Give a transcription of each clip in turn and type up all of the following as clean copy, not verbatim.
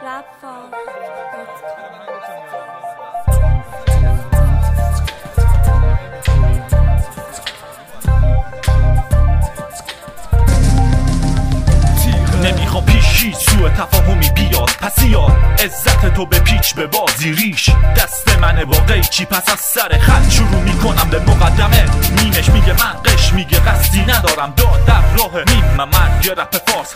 نمیخوام پیشی سوء تفاهمی بیاد پس یاد عزت تو به پیچ به بازی ریش دست منه با قیچی پس از سر خط شروع میکنم به مقدمه نیمش میگه من قش میگه قصدی ندارم داد در راه نیم من یه رپ فارس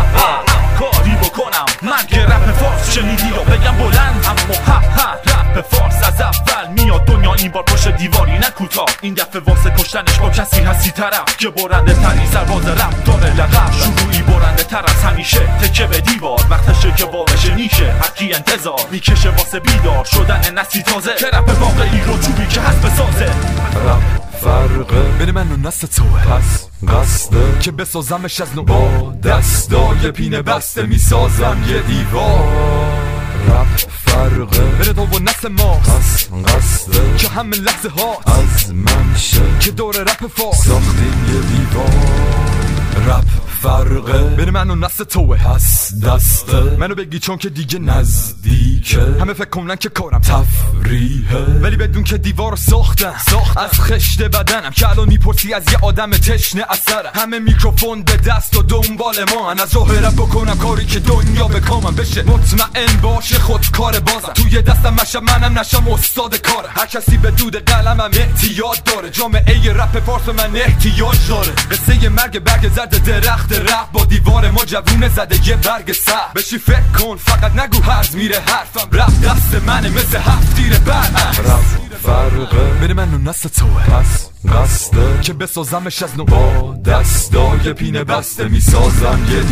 کاری بکنم من یه رپ فارس شنیدی یا بگم بلند اما رپ فارس از اول میاد دنیا این بار پشت دیواری نکوتا این دفعه واسه کشتنش با کسی هستی طرف که برنده تری سرباز رپ داره لقب شروعی برنده تر از همیشه تکه به دیوار وقتشه که واقعشه نیشه هرکی انتظار میکشه واسه بیدار شدن نسلی تازه که رپ واقعی رو چوبی که هست بسازه رپ فرقه بین من و نسل توه پس قصده که بسازمش از نو با دستای پینه بسته میسازم یه دیوار رپ فرقه بین تو و نسل ماست پس قصده که همه لحظه هات از من شه که دور رپ فارس ساختیم یه دیوار رپ فرقه بین من و نسل توه پس دسته منو بگی چون که دیگه نزدیکه همه فکر کنن که کارم تفریحه ولی بدون که دیوار ساختم از خشت بدنم که الان میپرسی از یه آدم تشنه اثرم همه میکروفون به دست و دنبال ما از راه رپ بکنم کاری که دنیا به کامم بشه مطمئن باشه خود کار بازم توی دستم مشم منم نشم استاد کاره هر کسی به دود قلمم احتیاج داره جامعه رپ فارس من احتیاج داره قصه مرگ برگ زرد درخت رپ با دیوار ما جوونه زده یه برگ سر بشی فکر کن فقط نگو هرز میره حرفم رپ دست منه مثل هفت تیر برق رپ فرقه بین من و نسل توه پس قصده که بسازمش از نو با دستای پینه بسته میسازم یه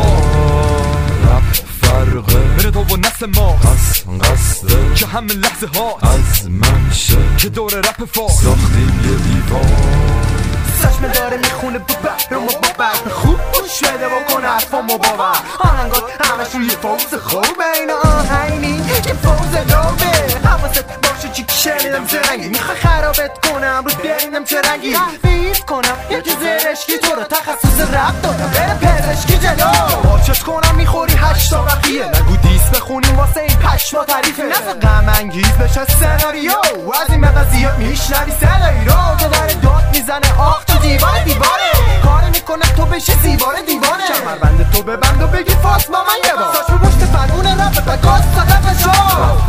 دیوار رپ فرقه بین تو و نسل ماست پس قصده که همه لحظه هات از من شه که دور رپ فارس ساختیم یه دیوار چشم داره میخونه رو با برد خوب گوش بده بکن حرفامو باور آهنگات همشون یه فوز خوبه این آهنگی یه فوز لوبه حواست باشه چی که شنیدم زرنگی میخوای خرابت کنم رو ببینم چه رنگی تحفیز کنم یکی زرشکی تو رو تخصص رپ دارم بره پزشکی جلو باچت کنم میخوری 8 طبقیه نگو دیس بخونیم واسه این پشما تعریفه نفع غم انگیز بشه سناریو از این مغازی میشنوی صدایی رو که داره داد میزنه آخ تو دیواره کاری میکنه تو بشی دیواره کمربند تو ببند و بگی فاطمه من یه بار ساش به پشت فرمون رپ بگاز صدف شو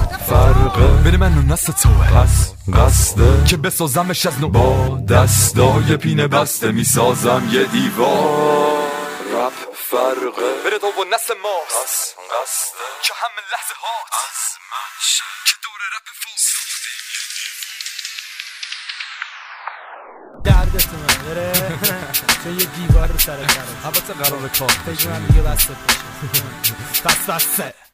فرقه بین من و نسل توه پس قصده که بسازمش از نو با دستای پینه بسته میسازم یه دیوار رپ فرقه بین تو و نسل ماست پس قصده که همه لحظه هات از من شه که دور رپ فارس دردتون داره چون یه دیوار رو سر داره البته قرار کار فکر من دیگه بسته بشه بس